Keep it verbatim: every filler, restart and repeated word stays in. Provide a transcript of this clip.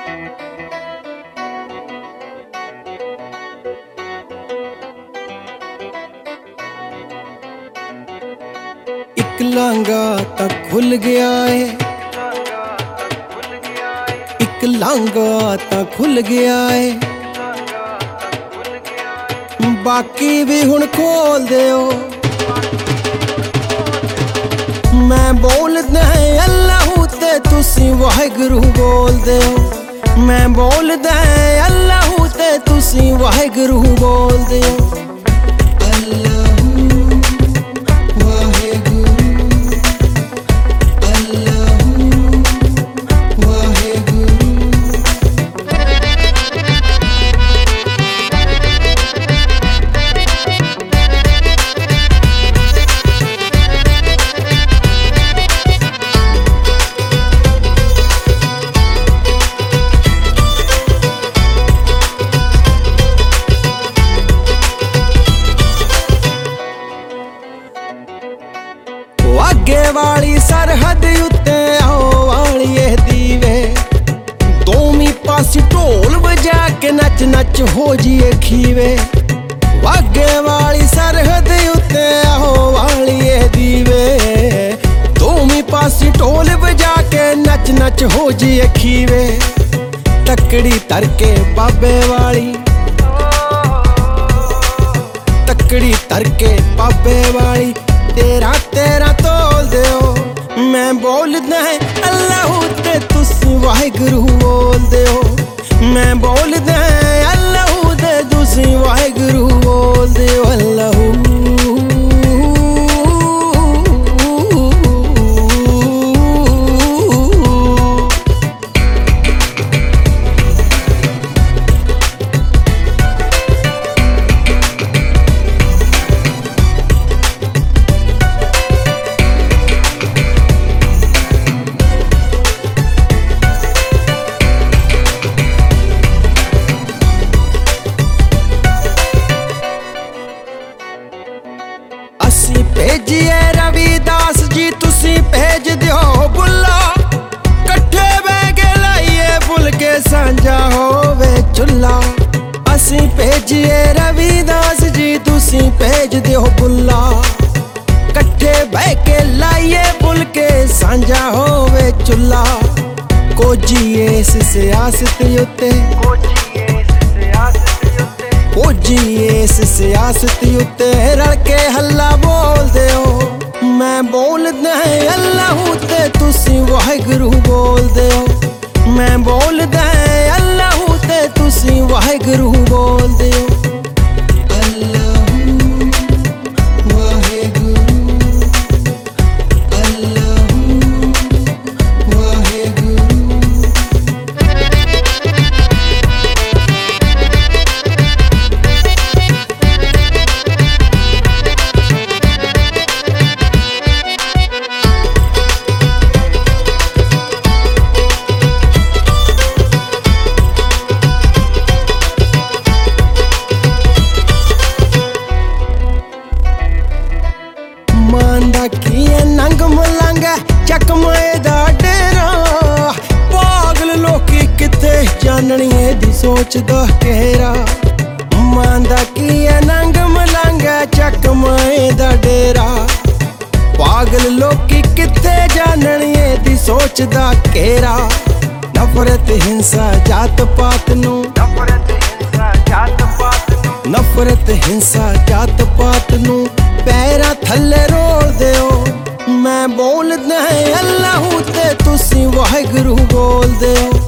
एक लांगा ता खुल गया है, एक लांगा ता खुल गया है, बाकी भी हुण खोल दिओ। मैं बोलदा है अल्लाहू ते तुसी वाहिगुरू बोल दिओ। मैं बोलदा है अल्लाहू ते तुसी वाहिगुरू बोल दिओ। वागे वाली सरहद उत्ते आओ वालिए दीवे, दोमी पासी ढोल बजा के नच नच हो जिए खीवे। वागे वाली सरहद उत्ते आओ वालिए दीवे, दोमी पासी ढोल बजा के नच नच हो जिए खीवे। तकड़ी तरके बाबे वाली, तकड़ी तरके बाबे वाली, तेरा तेरा तोल दिओ। मैं बोलदा है अल्लाहू ते तुसी वाहिगुरू बोल दिओ। मैं बोलदा है अल्लाहू ते तुसी वाहिगुरू बोल दिओ। अल्लाहू असी भेजिए रविदास जी तुसी भेज दियो बुला, कट्ठे बह के लाइए बुल के सांझा होवे चुल्ला। असी भेजिए रविदास जी तुसी भेज दियो बुला, कट्ठे बह के लाइए बुल के सांझा होवे चुल्ला। कोजी इस सियासत उत्ते, कोजी इस सियासत उत्ते रल के हल्ला बोल दिओ। मैं बोलदा है अल्लाहू ते तुसी वाहिगुरू बोल दिओ। मैं बोलदा है अल्लाहू ते तुसी वाहिगुरू बोल दिओ। किए नंग मलंग चकमाए दा डेरा, पागल लोकी किते जाननी दी सोचदा घेरा। मांदा किए नंग मलंग चकमाए दा डेरा, पागल लोकी किते जाननी दी सोचदा घेरा। नफरत हिंसा जात पात नू, नफरत हिंसा जात पात नू, नफरत हिंसा जात पात नू पैरा थल्ले रोल दिओ। मैं बोलदा है अल्लाहू ते तुसी वाहिगुरू बोल दिओ।